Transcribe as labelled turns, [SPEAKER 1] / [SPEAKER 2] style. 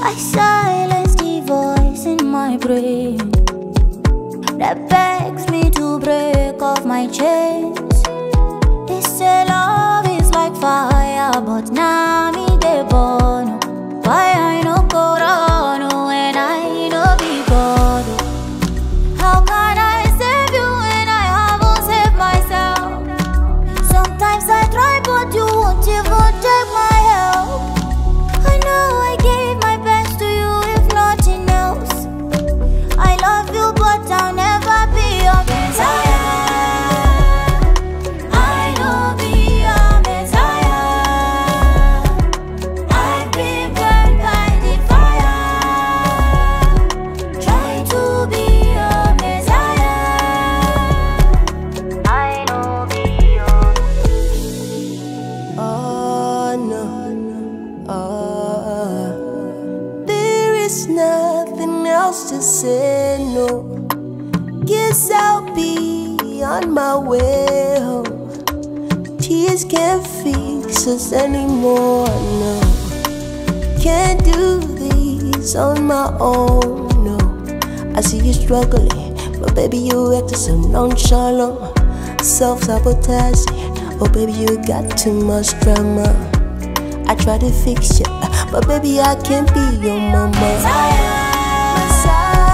[SPEAKER 1] I silence the voice in my brain that begs me to break off my chains. They say love is like fire, but now me they burn. Why I no go run when I no be God? How can I save you when I haven't saved myself? Sometimes I try, but you won't even take my help. I know I gave my best to you, if nothing else. I love you, but I'll never be your Messiah. I know be your Messiah. I've been burned by the fire. Try to be your Messiah. I know be your.
[SPEAKER 2] Oh no, there is nothing else to say. No, guess I'll be on my way home. Tears can't fix us anymore. No, can't do this on my own. No, I see you struggling, but baby you acting so nonchalant, self-sabotaging. Oh baby you got too much drama. I try to fix you, but baby I can't be your mama.
[SPEAKER 1] Messiah.